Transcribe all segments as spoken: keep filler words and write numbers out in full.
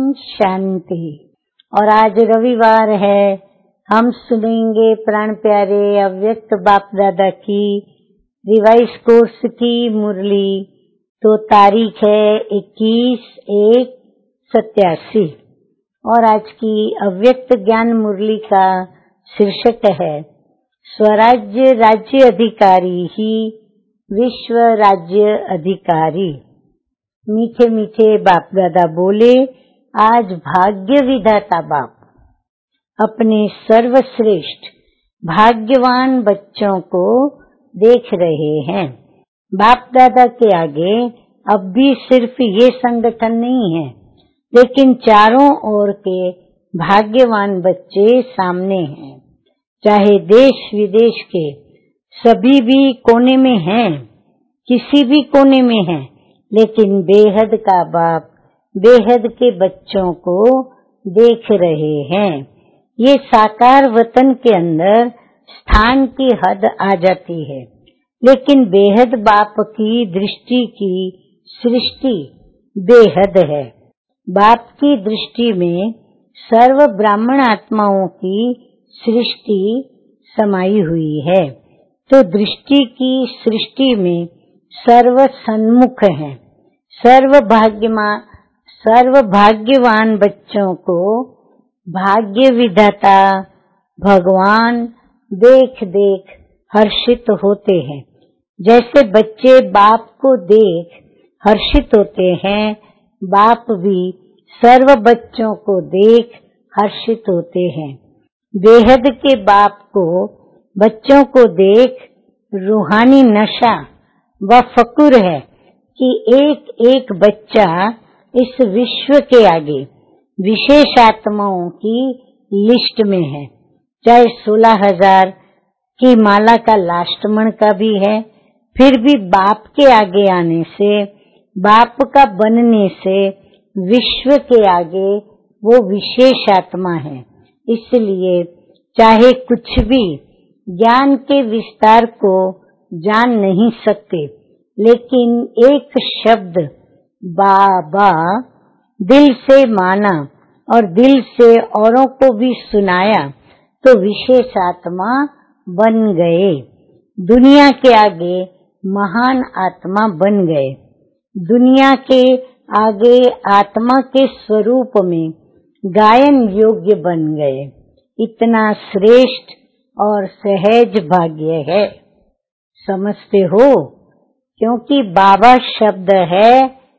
शांति। और आज रविवार है, हम सुनेंगे प्राण प्यारे अव्यक्त बाप दादा की रिवाइज कोर्स की मुरली। तो तारीख है इक्कीस एक सत्यासी और आज की अव्यक्त ज्ञान मुरली का शीर्षक है स्वराज्य राज्य अधिकारी ही विश्व राज्य अधिकारी। मीठे मीठे बाप दादा बोले, आज भाग्य विधाता बाप अपने सर्वश्रेष्ठ भाग्यवान बच्चों को देख रहे हैं। बाप दादा के आगे अब भी सिर्फ ये संगठन नहीं है, लेकिन चारों ओर के भाग्यवान बच्चे सामने हैं। चाहे देश विदेश के सभी भी कोने में हैं, किसी भी कोने में हैं, लेकिन बेहद का बाप बेहद के बच्चों को देख रहे हैं। ये साकार वतन के अंदर स्थान की हद आ जाती है, लेकिन बेहद बाप की दृष्टि की सृष्टि बेहद है। बाप की दृष्टि में सर्व ब्राह्मण आत्माओं की सृष्टि समाई हुई है, तो दृष्टि की सृष्टि में सर्व सन्मुख है। सर्व भाग्यमा सर्व भाग्यवान बच्चों को भाग्य विधाता भगवान देख देख हर्षित होते हैं। जैसे बच्चे बाप को देख हर्षित होते हैं, बाप भी सर्व बच्चों को देख हर्षित होते हैं। बेहद के बाप को बच्चों को देख रूहानी नशा व फकुर है कि एक एक बच्चा इस विश्व के आगे विशेष आत्माओं की लिस्ट में है। चाहे सोलह हजार की माला का लास्ट मण का भी है, फिर भी बाप के आगे आने से, बाप का बनने से विश्व के आगे वो विशेष आत्मा है। इसलिए चाहे कुछ भी ज्ञान के विस्तार को जान नहीं सकते, लेकिन एक शब्द बाबा दिल से माना और दिल से औरों को भी सुनाया तो विशेष आत्मा बन गए। दुनिया के आगे महान आत्मा बन गए। दुनिया के आगे आत्मा के स्वरूप में गायन योग्य बन गए। इतना श्रेष्ठ और सहज भाग्य है। समझते हो? क्योंकि बाबा शब्द है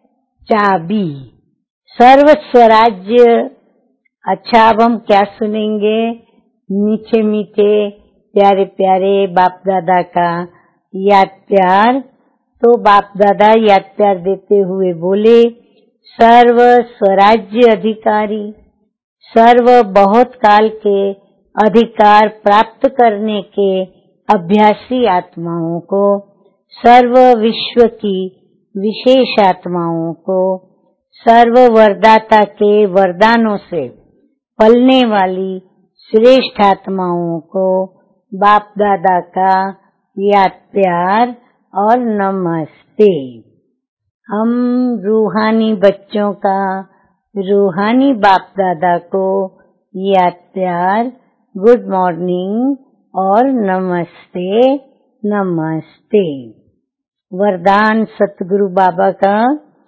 चाबी सर्व स्वराज्य। अच्छा, अब हम क्या सुनेंगे? मीठे मीठे प्यारे प्यारे बाप दादा का याद प्यार। तो बाप दादा याद प्यार देते हुए बोले, सर्व स्वराज्य अधिकारी, सर्व बहुत काल के अधिकार प्राप्त करने के अभ्यासी आत्माओं को, सर्व विश्व की विशेष आत्माओं को, सर्व वरदाता के वरदानों से पलने वाली श्रेष्ठ आत्माओं को बाप दादा का याद प्यार और नमस्ते। हम रूहानी बच्चों का रूहानी बाप दादा को याद प्यार, गुड मॉर्निंग और नमस्ते नमस्ते। वरदान सतगुरु बाबा का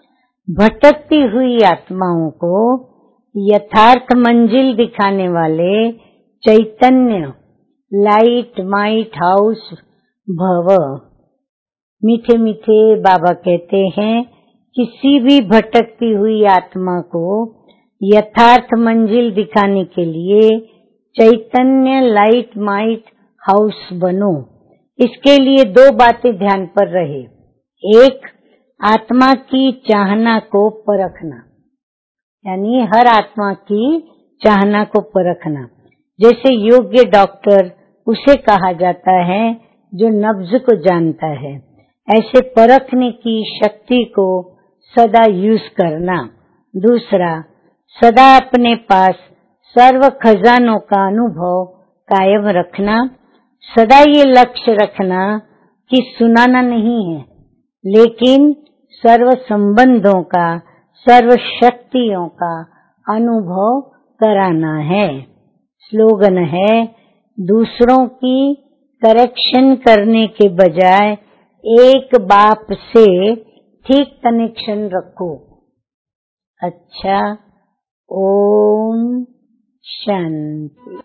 भटकती हुई आत्माओं को यथार्थ मंजिल दिखाने वाले चैतन्य लाइट माइट हाउस भव। मीठे मीठे बाबा कहते हैं, किसी भी भटकती हुई आत्मा को यथार्थ मंजिल दिखाने के लिए चैतन्य लाइट माइट हाउस बनो। इसके लिए दो बातें ध्यान पर रहे। एक, आत्मा की चाहना को परखना, यानी हर आत्मा की चाहना को परखना। जैसे योग्य डॉक्टर उसे कहा जाता है जो नब्ज को जानता है, ऐसे परखने की शक्ति को सदा यूज करना। दूसरा, सदा अपने पास सर्व खजानों का अनुभव कायम रखना। सदा ये लक्ष्य रखना कि सुनाना नहीं है, लेकिन सर्व संबंधों का, सर्व शक्तियों का अनुभव कराना है। स्लोगन है, दूसरों की करेक्शन करने के बजाय एक बाप से ठीक कनेक्शन रखो। अच्छा, ओम शांति।